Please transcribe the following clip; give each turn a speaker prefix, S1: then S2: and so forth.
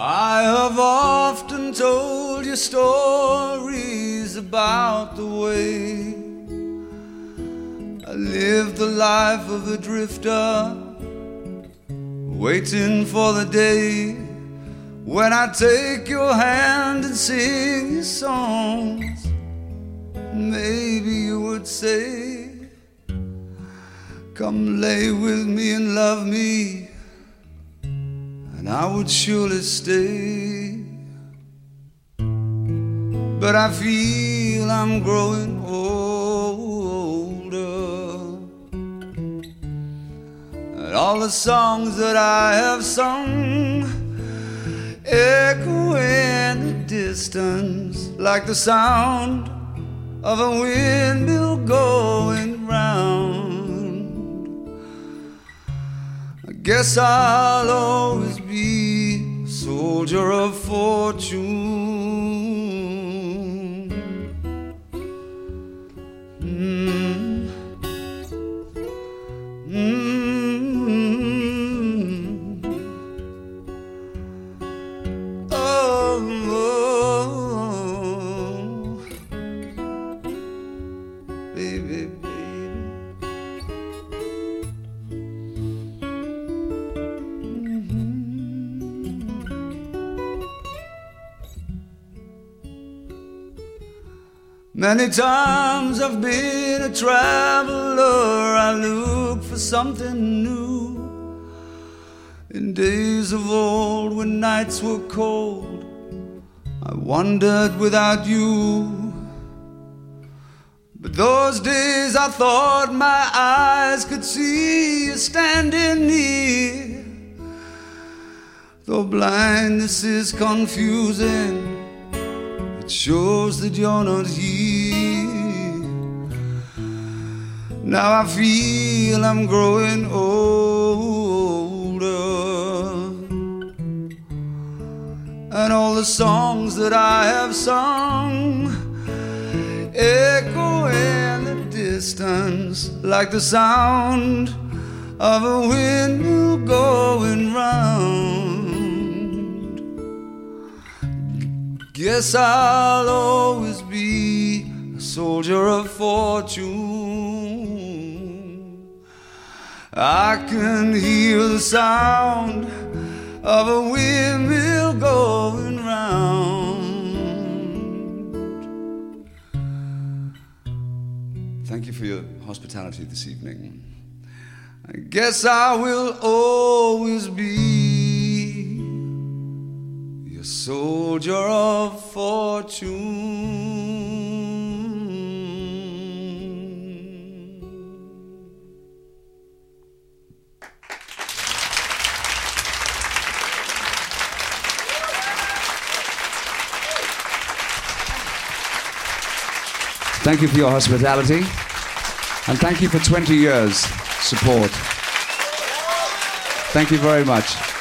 S1: I have often told you stories about the way I lived the life of a drifter, waiting for the day when I take your hand and sing your songs. Maybe you would say, come lay with me and love me, and I would surely stay. But I feel I'm growing older, and all the songs that I have sung echo in the distance like the sound of a windmill going round. I guess I'll always be a soldier of fortune. Many times I've been a traveler, I look for something new. In days of old when nights were cold, I wandered without you. But those days I thought my eyes could see you standing near. Though blindness is confusing, it shows that you're not here. Now I feel I'm growing older, and all the songs that I have sung echo in the distance like the sound of a windmill going round. Guess I'll always be a soldier of fortune. I can hear the sound of a windmill going round. Thank you for your hospitality this evening. I guess I will always be a soldier of fortune. Thank you for your hospitality, and thank you for 20 years support. Thank you very much.